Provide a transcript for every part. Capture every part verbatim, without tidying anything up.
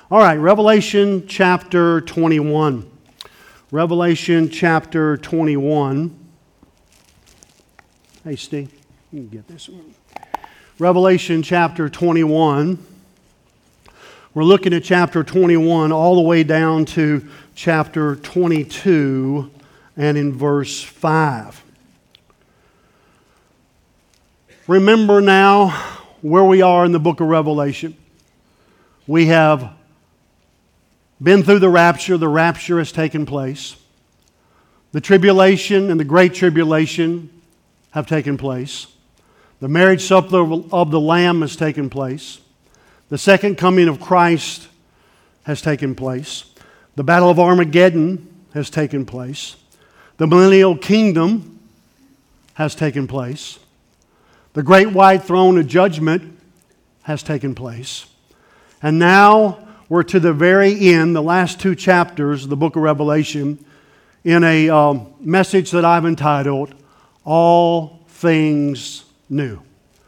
All right, Revelation chapter twenty-one. Revelation chapter twenty-one. Hey, Steve, you can get this one. Revelation chapter twenty-one. We're looking at chapter twenty-one all the way down to chapter twenty-two and in verse five. Remember now where we are in the book of Revelation. We have been through the rapture. The rapture has taken place. The tribulation and the great tribulation have taken place. The marriage supper of the Lamb has taken place. The second coming of Christ has taken place. The battle of Armageddon has taken place. The millennial kingdom has taken place. The great white throne of judgment has taken place. And now we're to the very end, the last two chapters of the book of Revelation, in a um, message that I've entitled, All Things New.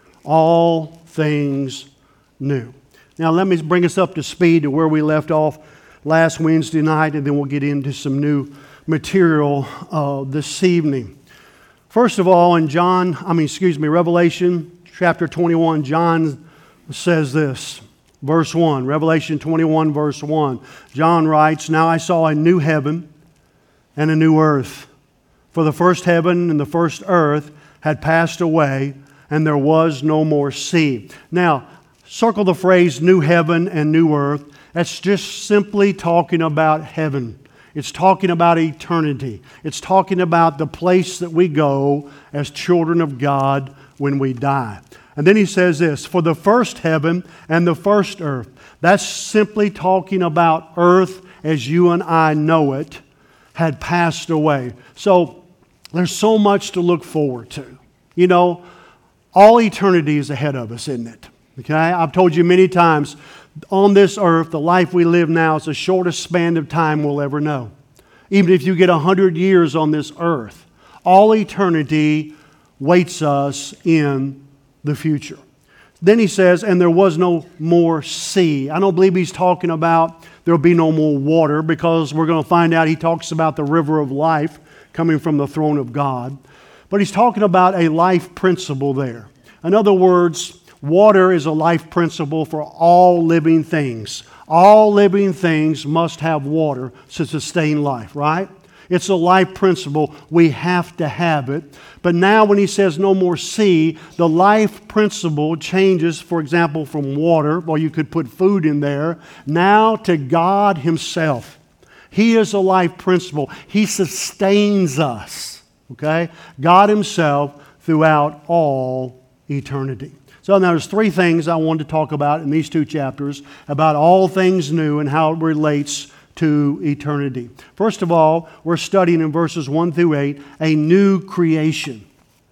All Things New. Now let me bring us up to speed to where we left off last Wednesday night, and then we'll get into some new material uh, this evening. First of all, in John, I mean, excuse me, Revelation chapter twenty-one, John says this. Verse one, Revelation twenty-one, verse one. John writes, Now I saw a new heaven and a new earth. For the first heaven and the first earth had passed away, and there was no more sea. Now, circle the phrase new heaven and new earth. That's just simply talking about heaven. It's talking about eternity. It's talking about the place that we go as children of God when we die. And then he says this, for the first heaven and the first earth. That's simply talking about earth as you and I know it had passed away. So there's so much to look forward to. You know, all eternity is ahead of us, isn't it? Okay, I've told you many times, on this earth, the life we live now is the shortest span of time we'll ever know. Even if you get a hundred years on this earth, all eternity waits us in the future. Then he says, and there was no more sea. I don't believe he's talking about there will be no more water, because we're going to find out he talks about the river of life coming from the throne of God. But he's talking about a life principle there. In other words, water is a life principle for all living things. All living things must have water to sustain life, right? It's a life principle. We have to have it. But now when he says no more sea, the life principle changes, for example, from water, or you could put food in there, now to God Himself. He is a life principle. He sustains us, okay? God Himself throughout all eternity. So now there's three things I wanted to talk about in these two chapters about all things new and how it relates to eternity. First of all, we're studying in verses one through eight a new creation.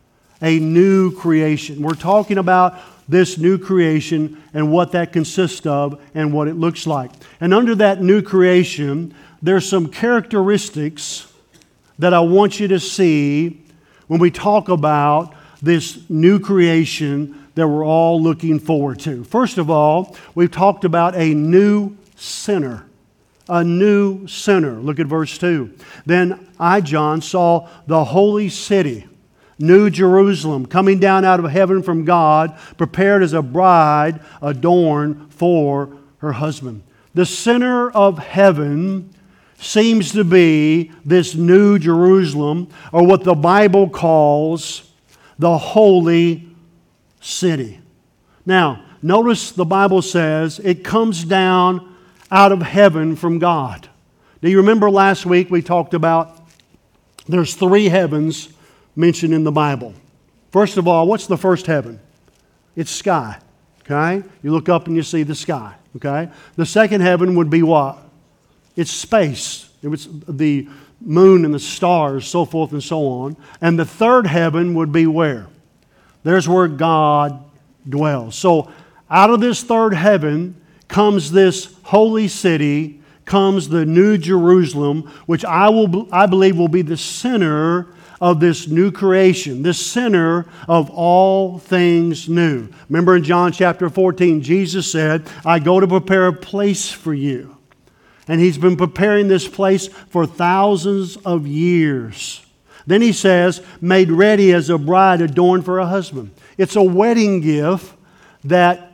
A new creation. We're talking about this new creation and what that consists of and what it looks like. And under that new creation, there's some characteristics that I want you to see when we talk about this new creation that we're all looking forward to. First of all, we've talked about a new sinner. A new sinner. Look at verse two. Then I, John, saw the holy city, New Jerusalem, coming down out of heaven from God, prepared as a bride adorned for her husband. The center of heaven seems to be this New Jerusalem, or what the Bible calls the holy city. Now, notice the Bible says it comes down out of heaven from God. Do you remember last week we talked about there's three heavens mentioned in the Bible. First of all, what's the first heaven? It's sky. Okay? You look up and you see the sky. Okay? The second heaven would be what? It's space. It was the moon and the stars, so forth and so on. And the third heaven would be where? There's where God dwells. So out of this third heaven comes this holy city, comes the New Jerusalem, which I will I believe will be the center of this new creation, this center of all things new. Remember in John chapter fourteen, Jesus said, I go to prepare a place for you. And He's been preparing this place for thousands of years. Then He says, made ready as a bride adorned for a husband. It's a wedding gift that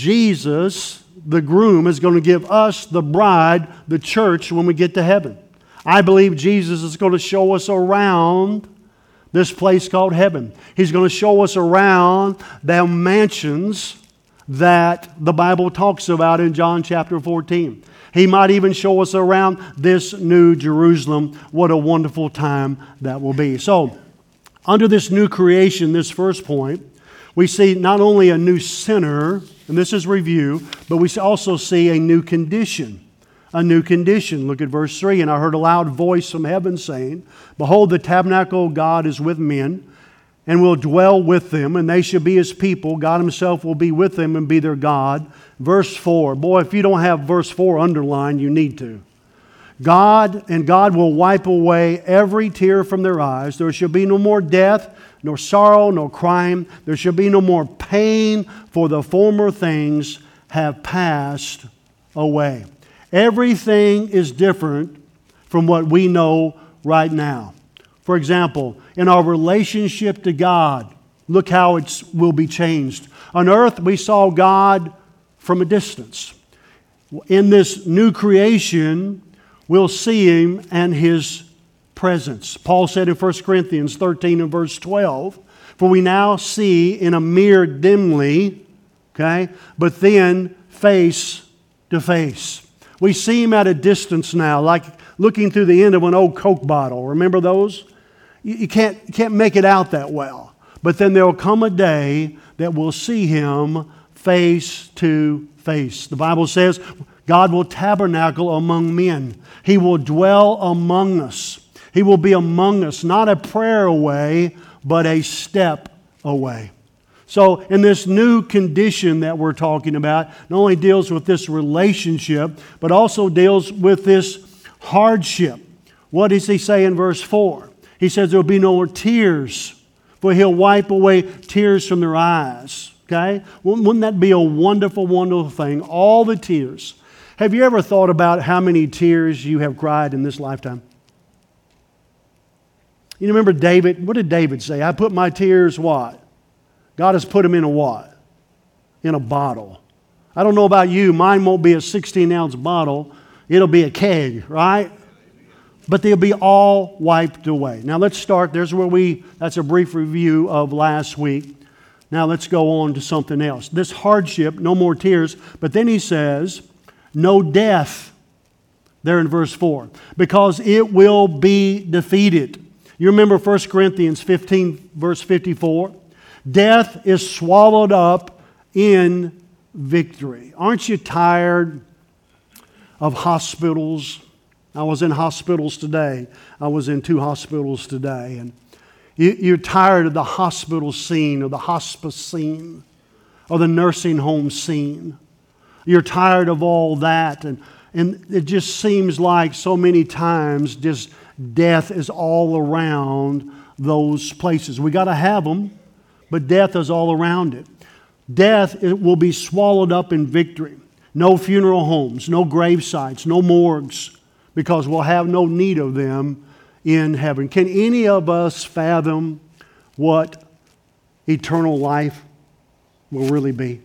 Jesus, the groom, is going to give us, the bride, the church, when we get to heaven. I believe Jesus is going to show us around this place called heaven. He's going to show us around the mansions that the Bible talks about in John chapter fourteen. He might even show us around this new Jerusalem. What a wonderful time that will be. So, under this new creation, this first point, we see not only a new sinner, and this is review, but we also see a new condition. A new condition. Look at verse three. And I heard a loud voice from heaven saying, Behold, the tabernacle of God is with men, and will dwell with them, and they shall be His people. God Himself will be with them and be their God. Verse four. Boy, if you don't have verse four underlined, you need to. God, and God will wipe away every tear from their eyes. There shall be no more death, nor sorrow, nor crying. There shall be no more pain, for the former things have passed away. Everything is different from what we know right now. For example, in our relationship to God, look how it will be changed. On earth, we saw God from a distance. In this new creation, we'll see Him and His presence. Paul said in First Corinthians thirteen and verse twelve, For we now see in a mirror dimly, okay, but then face to face. We see Him at a distance now, like looking through the end of an old Coke bottle. Remember those? You, you can't, you can't make it out that well. But then there will come a day that we'll see Him face to face. The Bible says God will tabernacle among men. He will dwell among us. He will be among us, not a prayer away, but a step away. So in this new condition that we're talking about, not only deals with this relationship, but also deals with this hardship. What does He say in verse four? He says there will be no more tears, for He'll wipe away tears from their eyes. Okay? Wouldn't that be a wonderful, wonderful thing? All the tears. Have you ever thought about how many tears you have cried in this lifetime? You remember David? What did David say? I put my tears what? God has put them in a what? In a bottle. I don't know about you. Mine won't be a sixteen ounce bottle. It'll be a keg, right? But they'll be all wiped away. Now let's start. There's where we, that's a brief review of last week. Now let's go on to something else. This hardship, no more tears. But then he says, no death. There in verse four. Because it will be defeated. You remember First Corinthians fifteen, verse fifty-four? Death is swallowed up in victory. Aren't you tired of hospitals? I was in hospitals today. I was in two hospitals today. And you're tired of the hospital scene, or the hospice scene, or the nursing home scene. You're tired of all that. And, and it just seems like so many times just death is all around those places. We got to have them. But death is all around it. Death it will be swallowed up in victory. No funeral homes, no grave sites, no morgues, because we'll have no need of them in heaven. Can any of us fathom what eternal life will really be?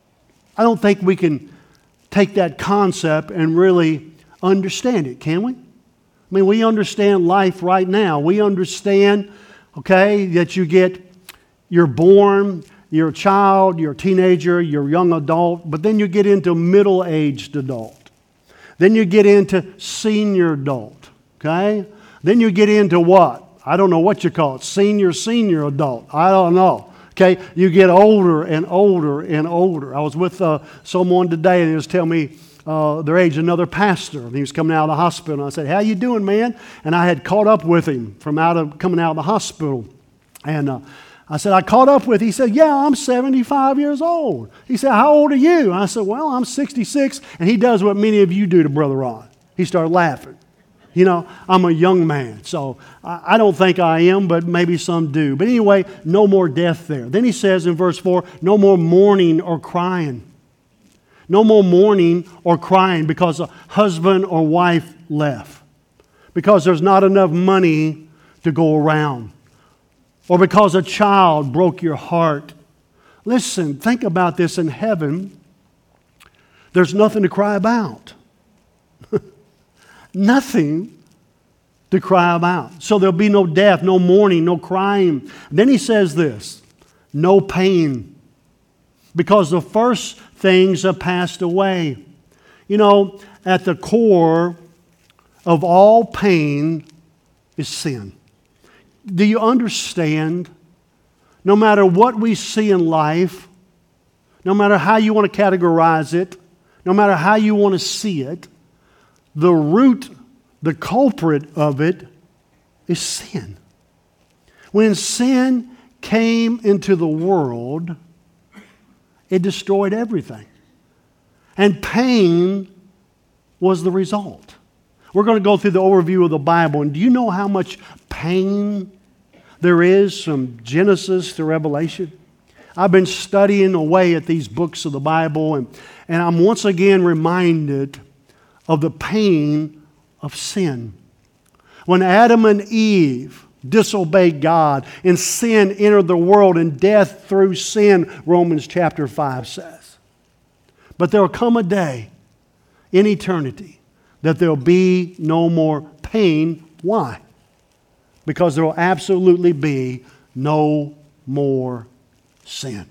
I don't think we can take that concept and really understand it, can we? I mean, we understand life right now. We understand, okay, that you get You're born, you're a child, you're a teenager, you're a young adult, but then you get into middle-aged adult. Then you get into senior adult, okay? Then you get into what? I don't know what you call it, senior, senior adult. I don't know, okay? You get older and older and older. I was with uh, someone today and he was telling me uh, their age, another pastor. And he was coming out of the hospital. And I said, how you doing, man? And I had caught up with him from out of coming out of the hospital. And uh, I said, I caught up with him. He said, yeah, I'm seventy-five years old. He said, how old are you? And I said, well, I'm sixty-six. And he does what many of you do to Brother Ron. He started laughing. You know, I'm a young man, so I don't think I am, but maybe some do. But anyway, no more death there. Then he says in verse four, no more mourning or crying. No more mourning or crying because a husband or wife left. Because there's not enough money to go around. Or because a child broke your heart. Listen, think about this. In heaven, there's nothing to cry about. Nothing to cry about. So there'll be no death, no mourning, no crying. Then he says this, no pain. Because the first things have passed away. You know, at the core of all pain is sin. Do you understand? No matter what we see in life, no matter how you want to categorize it, no matter how you want to see it, the root, the culprit of it is sin. When sin came into the world, it destroyed everything. And pain was the result. We're going to go through the overview of the Bible. And do you know how much pain there is from Genesis to Revelation? I've been studying away at these books of the Bible, and, and I'm once again reminded of the pain of sin. When Adam and Eve disobeyed God and sin entered the world and death through sin, Romans chapter five says. But there will come a day in eternity that there will be no more pain. Why? Because there will absolutely be no more sin.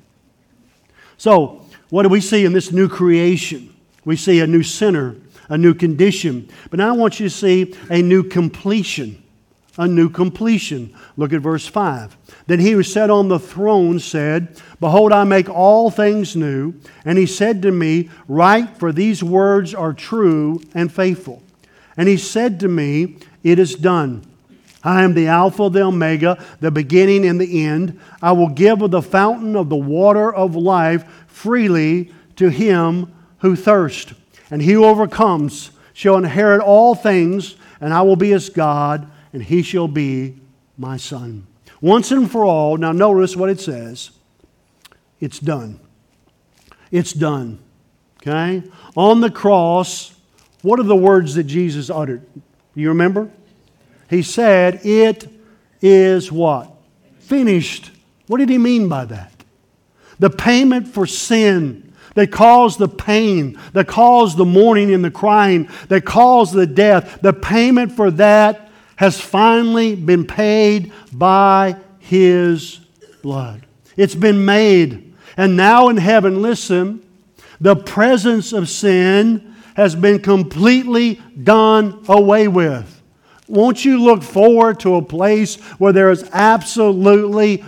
So, what do we see in this new creation? We see a new sinner, a new condition. But now I want you to see a new completion. A new completion. Look at verse five. Then he who sat on the throne said, behold, I make all things new. And he said to me, write, for these words are true and faithful. And he said to me, it is done. I am the Alpha, the Omega, the beginning and the end. I will give of the fountain of the water of life freely to him who thirsts. And he who overcomes shall inherit all things, and I will be his God, and he shall be my son. Once and for all, now notice what it says. It's done. It's done. Okay? On the cross, what are the words that Jesus uttered? You remember? He said, it is what? Finished. What did he mean by that? The payment for sin that caused the pain, that caused the mourning and the crying, that caused the death, the payment for that has finally been paid by his blood. It's been made. And now in heaven, listen, the presence of sin has been completely done away with. Won't you look forward to a place where there is absolutely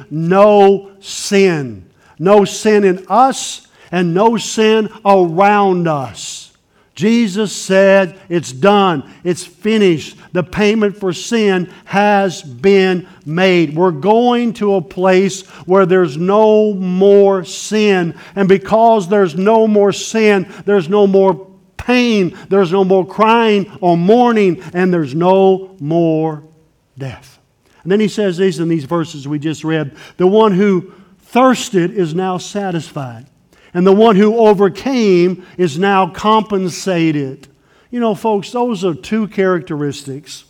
no sin? No sin in us and no sin around us. Jesus said, it's done. It's finished. The payment for sin has been made. We're going to a place where there's no more sin. And because there's no more sin, there's no more pain, there's no more crying or mourning, and there's no more death. And then he says these in these verses we just read, the one who thirsted is now satisfied, and the one who overcame is now compensated. You know, folks, those are two characteristics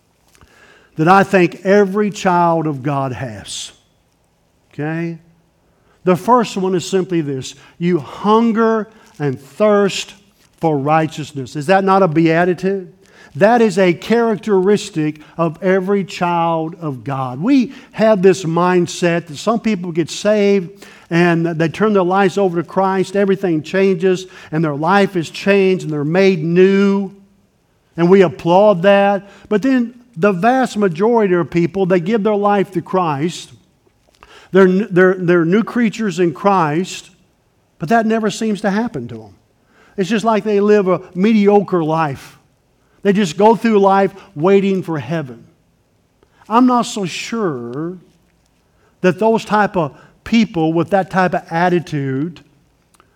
that I think every child of God has. Okay? The first one is simply this: you hunger and thirst for righteousness. Is that not a beatitude? That is a characteristic of every child of God. We have this mindset that some people get saved and they turn their lives over to Christ, everything changes and their life is changed and they're made new. And we applaud that. But then the vast majority of people, they give their life to Christ. They're, they're, they're new creatures in Christ, but that never seems to happen to them. It's just like they live a mediocre life. They just go through life waiting for heaven. I'm not so sure that those type of people with that type of attitude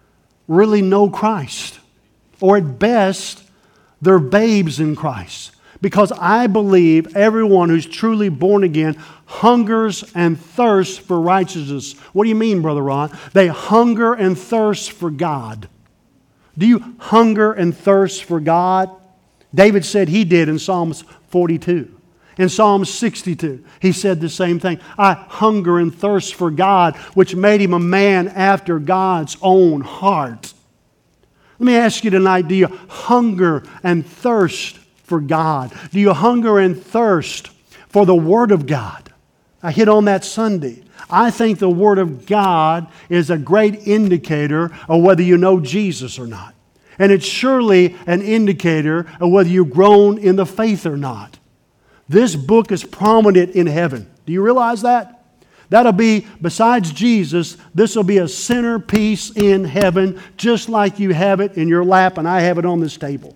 really know Christ. Or at best, they're babes in Christ. Because I believe everyone who's truly born again hungers and thirsts for righteousness. What do you mean, Brother Ron? They hunger and thirst for God. Do you hunger and thirst for God? David said he did in Psalms forty-two. In Psalm sixty-two, he said the same thing. I hunger and thirst for God, which made him a man after God's own heart. Let me ask you tonight, do you hunger and thirst for God? Do you hunger and thirst for the Word of God? I hit on that Sunday. I think the Word of God is a great indicator of whether you know Jesus or not. And it's surely an indicator of whether you've grown in the faith or not. This book is prominent in heaven. Do you realize that? That'll be, besides Jesus, this will be a centerpiece in heaven, just like you have it in your lap and I have it on this table.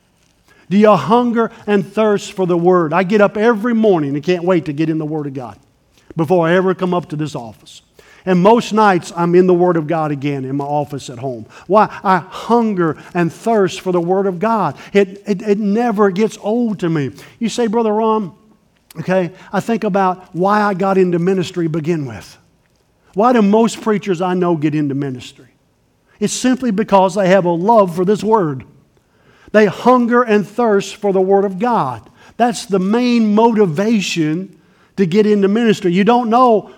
Do you hunger and thirst for the Word? I get up every morning and can't wait to get in the Word of God before I ever come up to this office. And most nights I'm in the Word of God again in my office at home. Why? I hunger and thirst for the Word of God. It, it, it never gets old to me. You say, Brother Ron, okay, I think about why I got into ministry to begin with. Why do most preachers I know get into ministry? It's simply because they have a love for this Word. They hunger and thirst for the Word of God. That's the main motivation to get into ministry. You don't know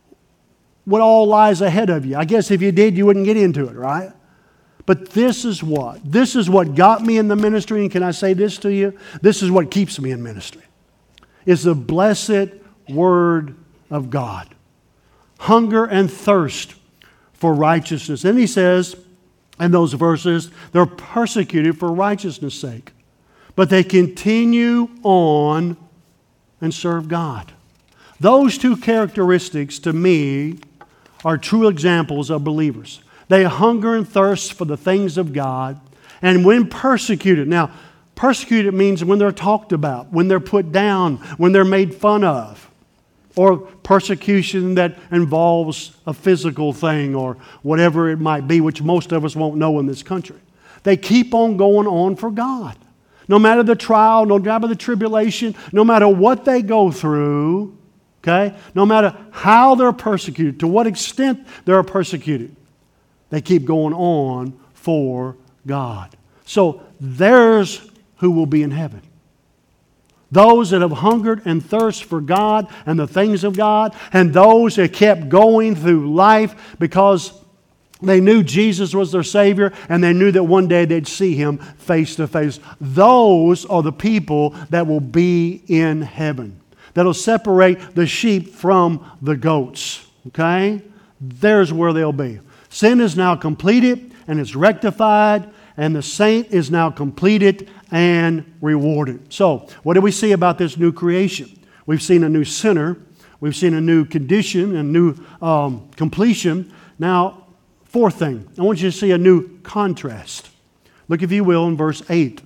what all lies ahead of you. I guess if you did, you wouldn't get into it, right? But this is what? This is what got me in the ministry, and can I say this to you? This is what keeps me in ministry. It's the blessed Word of God. Hunger and thirst for righteousness. And he says in those verses, they're persecuted for righteousness' sake. But they continue on and serve God. Those two characteristics, to me, are true examples of believers. They hunger and thirst for the things of God, and when persecuted, now, persecuted means when they're talked about, when they're put down, when they're made fun of, or persecution that involves a physical thing or whatever it might be, which most of us won't know in this country. They keep on going on for God. No matter the trial, no matter the tribulation, no matter what they go through, okay? No matter how they're persecuted, to what extent they're persecuted, they keep going on for God. So there's who will be in heaven. Those that have hungered and thirst for God and the things of God, and those that kept going through life because they knew Jesus was their Savior and they knew that one day they'd see Him face to face. Those are the people that will be in heaven. That'll separate the sheep from the goats. Okay? There's where they'll be. Sin is now completed and it's rectified, and the saint is now completed and rewarded. So, what do we see about this new creation? We've seen a new sinner. We've seen a new condition, a new um, completion. Now, fourth thing, I want you to see a new contrast. Look, if you will, in verse eight.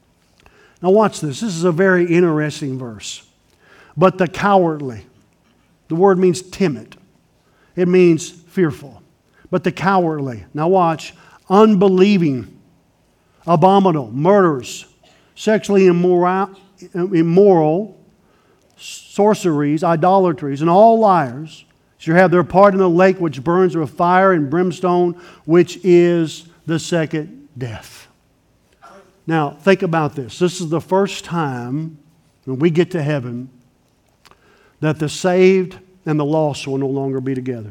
Now watch this. This is a very interesting verse. But the cowardly, the word means timid. It means fearful. But the cowardly, now watch, unbelieving, abominable, murderers, sexually immoral, immoral, sorceries, idolatries, and all liars shall have their part in the lake which burns with fire and brimstone, which is the second death. Now, think about this. This is the first time when we get to heaven that the saved and the lost will no longer be together.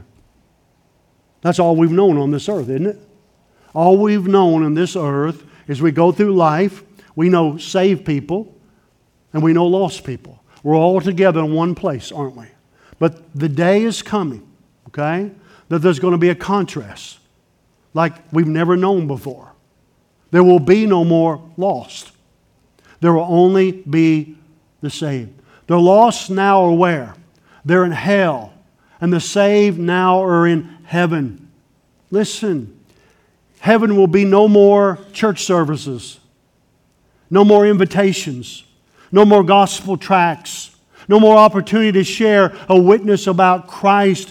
That's all we've known on this earth, isn't it? All we've known on this earth is we go through life, we know saved people, and we know lost people. We're all together in one place, aren't we? But the day is coming, okay, that there's going to be a contrast like we've never known before. There will be no more lost. There will only be the saved. The lost now are where? They're in hell. And the saved now are in heaven. Listen, heaven will be no more church services, no more invitations, no more gospel tracts, no more opportunity to share a witness about Christ.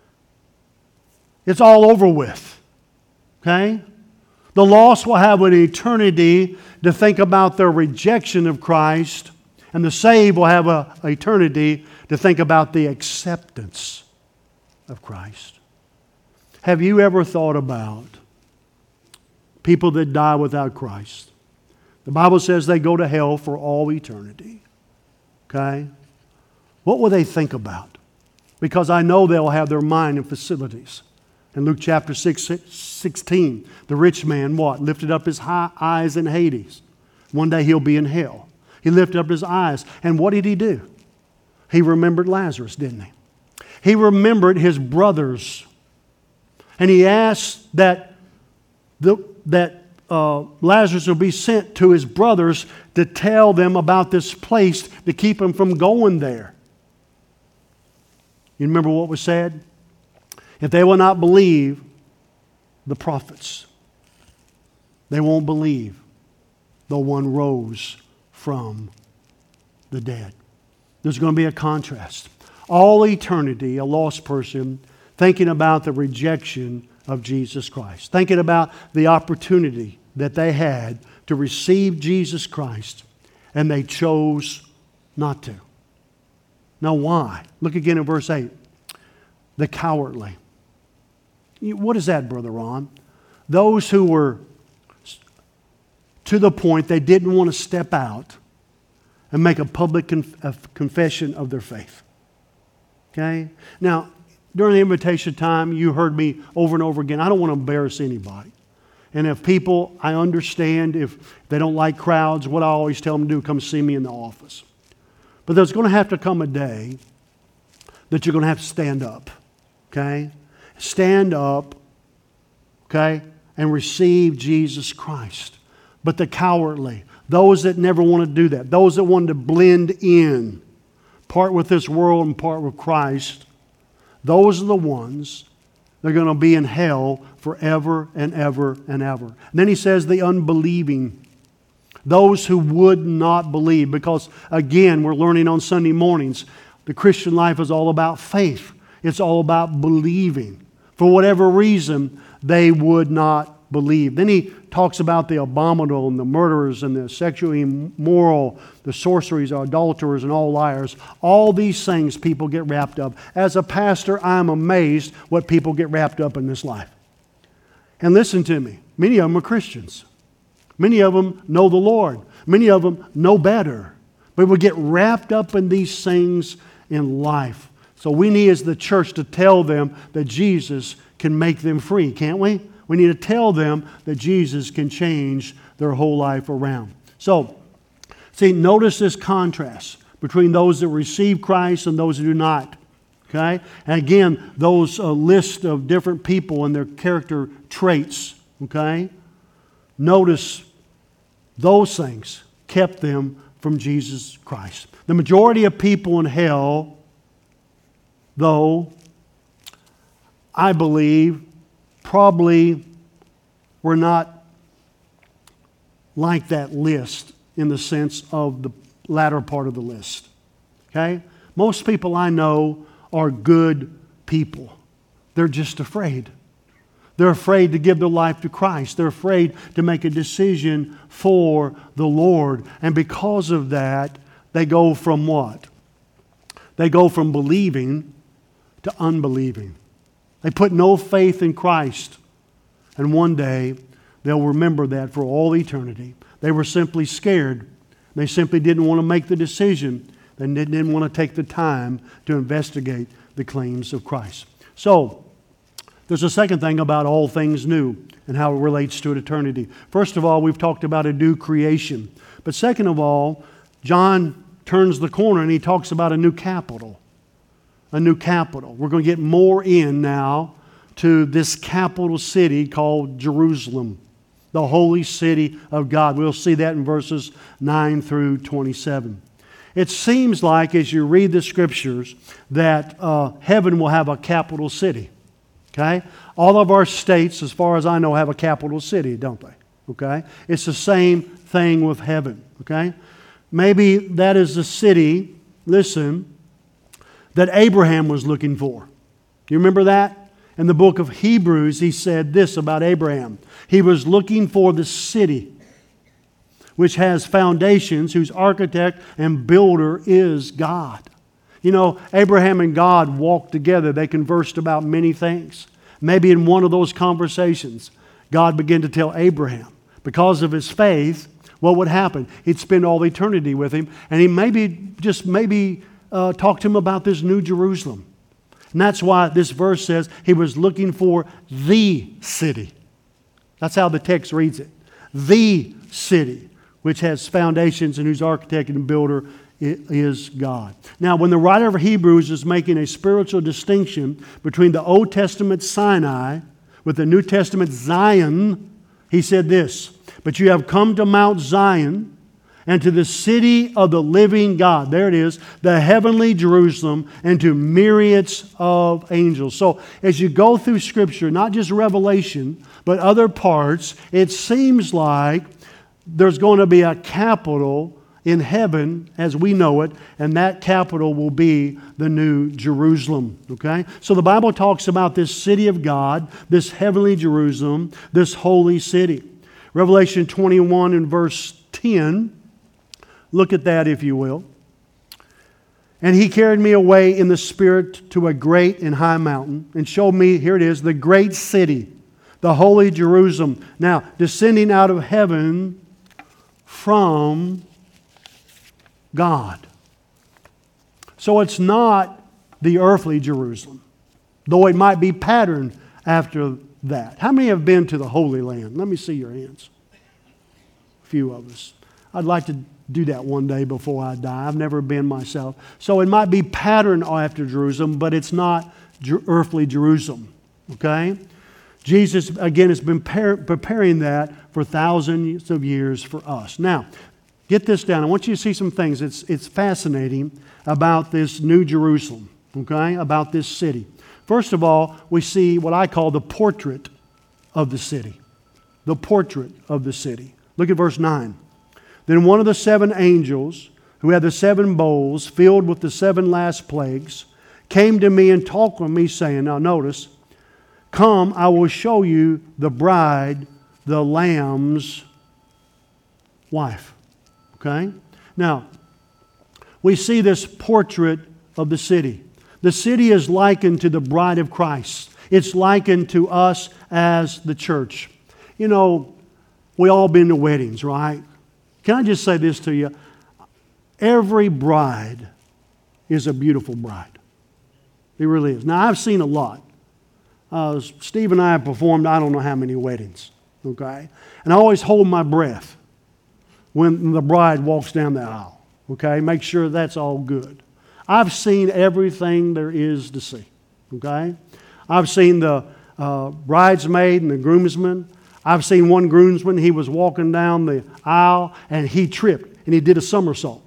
It's all over with. Okay? The lost will have an eternity to think about their rejection of Christ And the saved will have an eternity to think about the acceptance of Christ. Have you ever thought about people that die without Christ? The Bible says they go to hell for all eternity. Okay? What will they think about? Because I know they'll have their mind in facilities. In Luke chapter six, sixteen, the rich man, what? Lifted up his high eyes in Hades. One day he'll be in hell. He lifted up his eyes. And what did he do? He remembered Lazarus, didn't he? He remembered his brothers. And he asked that, the, that uh, Lazarus will be sent to his brothers to tell them about this place to keep them from going there. You remember what was said? If they will not believe the prophets, they won't believe the one rose from the dead. There's going to be a contrast. All eternity, a lost person thinking about the rejection of Jesus Christ, thinking about the opportunity that they had to receive Jesus Christ, and they chose not to. Now why? Look again at verse eight. The cowardly. What is that, Brother Ron? Those who were to the point they didn't want to step out and make a public conf- a confession of their faith. Okay? Now, during the invitation time, you heard me over and over again. I don't want to embarrass anybody. And if people, I understand if they don't like crowds, what I always tell them to do, come see me in the office. But there's going to have to come a day that you're going to have to stand up. Okay? Stand up, okay, and receive Jesus Christ. But the cowardly, those that never want to do that, those that want to blend in, part with this world and part with Christ, those are the ones that are going to be in hell forever and ever and ever. And then he says the unbelieving, those who would not believe, because again, we're learning on Sunday mornings, the Christian life is all about faith. It's all about believing. For whatever reason, they would not believe. Then he talks about the abominable and the murderers and the sexually immoral, the sorceries, idolaters, and all liars. All these things people get wrapped up. As a pastor, I'm amazed what people get wrapped up in this life. And listen to me. Many of them are Christians. Many of them know the Lord. Many of them know better. But we get wrapped up in these things in life. So we need as the church to tell them that Jesus can make them free, can't we? We need to tell them that Jesus can change their whole life around. So, see, notice this contrast between those that receive Christ and those who do not. Okay? And again, those uh, list of different people and their character traits. Okay? Notice those things kept them from Jesus Christ. The majority of people in hell, though, I believe, probably were not like that list in the sense of the latter part of the list. Okay? Most people I know are good people. They're just afraid. They're afraid to give their life to Christ. They're afraid to make a decision for the Lord. And because of that, they go from what? They go from believing to unbelieving. They put no faith in Christ. And one day, they'll remember that for all eternity. They were simply scared. They simply didn't want to make the decision. They didn't want to take the time to investigate the claims of Christ. So, there's a second thing about all things new and how it relates to eternity. First of all, we've talked about a new creation. But second of all, John turns the corner and he talks about a new capital. A new capital. We're going to get more in now to this capital city called Jerusalem, the holy city of God. We'll see that in verses nine through twenty-seven. It seems like as you read the scriptures that uh, heaven will have a capital city. Okay? All of our states, as far as I know, have a capital city, don't they? Okay? It's the same thing with heaven. Okay? Maybe that is the city, listen, that Abraham was looking for. Do you remember that? In the book of Hebrews, he said this about Abraham. He was looking for the city which has foundations, whose architect and builder is God. You know, Abraham and God walked together. They conversed about many things. Maybe in one of those conversations, God began to tell Abraham, because of his faith, what would happen? He'd spend all eternity with him, and he maybe, just maybe, uh, talk to him about this new Jerusalem. And that's why this verse says he was looking for the city. That's how the text reads it. The city, which has foundations and whose architect and builder is God. Now, when the writer of Hebrews is making a spiritual distinction between the Old Testament Sinai with the New Testament Zion, he said this, "But you have come to Mount Zion and to the city of the living God." There it is, the heavenly Jerusalem, and to myriads of angels. So as you go through Scripture, not just Revelation, but other parts, it seems like there's going to be a capital in heaven as we know it, and that capital will be the New Jerusalem. Okay? So the Bible talks about this city of God, this heavenly Jerusalem, this holy city. Revelation twenty-one and verse ten, look at that if you will. "And he carried me away in the Spirit to a great and high mountain, and showed me," here it is, "the great city, the holy Jerusalem, now descending out of heaven from God." So it's not the earthly Jerusalem, though it might be patterned after that. How many have been to the Holy Land? Let me see your hands. A few of us. I'd like to do that one day before I die. I've never been myself. So it might be patterned after Jerusalem, but it's not earthly Jerusalem. Okay? Jesus, again, has been preparing that for thousands of years for us. Now, get this down. I want you to see some things. It's, it's fascinating about this New Jerusalem, okay, about this city. First of all, we see what I call the portrait of the city. The portrait of the city. Look at verse nine. "Then one of the seven angels, who had the seven bowls filled with the seven last plagues, came to me and talked with me, saying," now notice, "Come, I will show you the bride, the Lamb's wife." Okay? Now, we see this portrait of the city. The city is likened to the bride of Christ. It's likened to us as the church. You know, we all been to weddings, right? Can I just say this to you? Every bride is a beautiful bride. It really is. Now, I've seen a lot. Uh, Steve and I have performed I don't know how many weddings, okay? And I always hold my breath when the bride walks down the aisle, okay? Make sure that's all good. I've seen everything there is to see, okay? I've seen the uh, bridesmaid and the groomsman. I've seen one groomsman, he was walking down the aisle and he tripped and he did a somersault.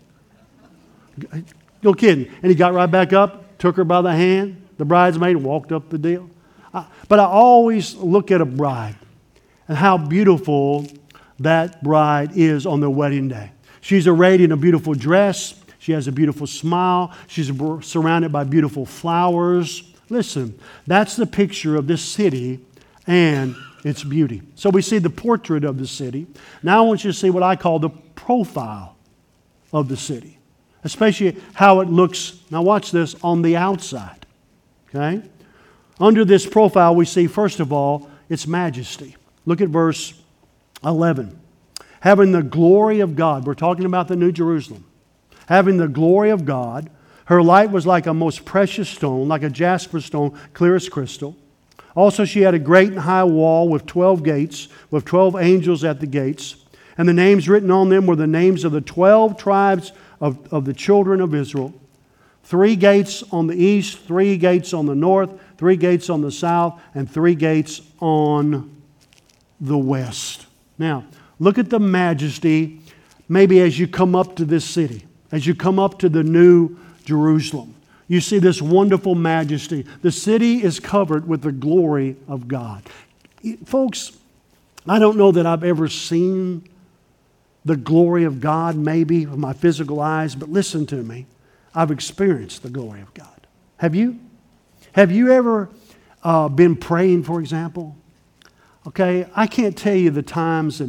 No kidding. And he got right back up, took her by the hand, the bridesmaid, and walked up the deal. I, but I always look at a bride and how beautiful that bride is on their wedding day. She's arrayed in a beautiful dress. She has a beautiful smile. She's surrounded by beautiful flowers. Listen, that's the picture of this city and its beauty. So we see the portrait of the city. Now I want you to see what I call the profile of the city, especially how it looks, now watch this, on the outside. Okay? Under this profile we see, first of all, its majesty. Look at verse eleven. Having the glory of God. We're talking about the New Jerusalem. Having the glory of God. Her light was like a most precious stone, like a jasper stone, clear as crystal. Also she had a great and high wall with twelve gates, with twelve angels at the gates. And the names written on them were the names of the twelve tribes of, of the children of Israel. Three gates on the east, three gates on the north, three gates on the south, and three gates on the west. Now, look at the majesty maybe as you come up to this city, as you come up to the New Jerusalem. You see this wonderful majesty. The city is covered with the glory of God. Folks, I don't know that I've ever seen the glory of God maybe with my physical eyes, but listen to me. I've experienced the glory of God. Have you? Have you ever uh, been praying, for example? Okay, I can't tell you the times and,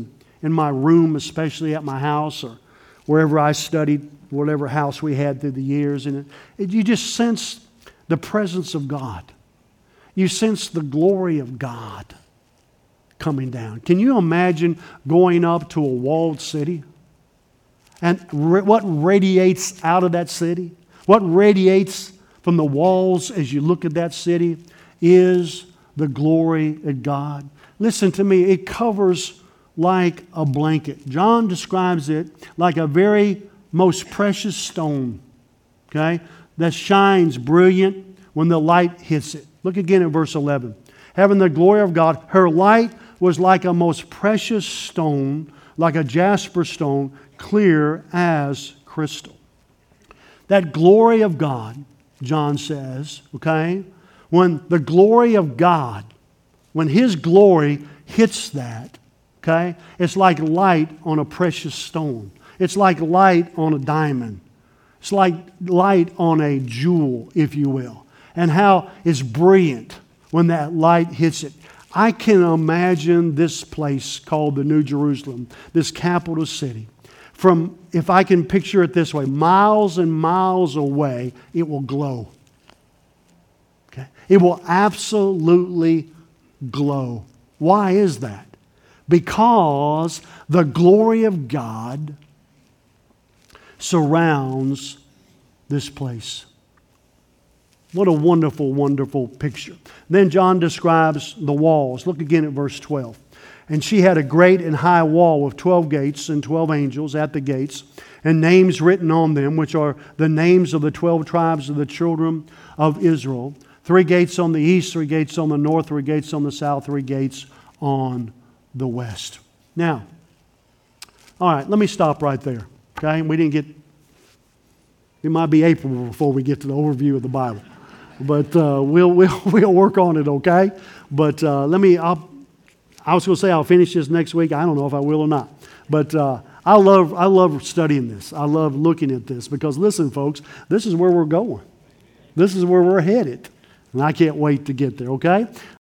in my room, especially at my house or wherever I studied, whatever house we had through the years. And it, it, you just sense the presence of God. You sense the glory of God coming down. Can you imagine going up to a walled city? And re- what radiates out of that city? What radiates from the walls as you look at that city is the glory of God. Listen to me, it covers like a blanket. John describes it like a very most precious stone, okay, that shines brilliant when the light hits it. Look again at verse eleven. Having the glory of God, her light was like a most precious stone, like a jasper stone, clear as crystal. That glory of God, John says, okay, when the glory of God, when His glory hits that, okay, it's like light on a precious stone. It's like light on a diamond. It's like light on a jewel, if you will. And how it's brilliant when that light hits it. I can imagine this place called the New Jerusalem, this capital city. From, if I can picture it this way, miles and miles away, it will glow. Okay? It will absolutely glow. Why is that? Because the glory of God surrounds this place. What a wonderful, wonderful picture. Then John describes the walls. Look again at verse twelve. And she had a great and high wall with twelve gates and twelve angels at the gates, and names written on them, which are the names of the twelve tribes of the children of Israel. Three gates on the east, three gates on the north, three gates on the south, three gates on the west. Now, all right, let me stop right there. Okay, we didn't get, it might be April before we get to the overview of the Bible. But uh, we'll, we'll, we'll work on it, okay? But uh, let me, I'll, I was going to say I'll finish this next week. I don't know if I will or not. But uh, I love I love studying this. I love looking at this because, listen, folks, this is where we're going. This is where we're headed. And I can't wait to get there, okay?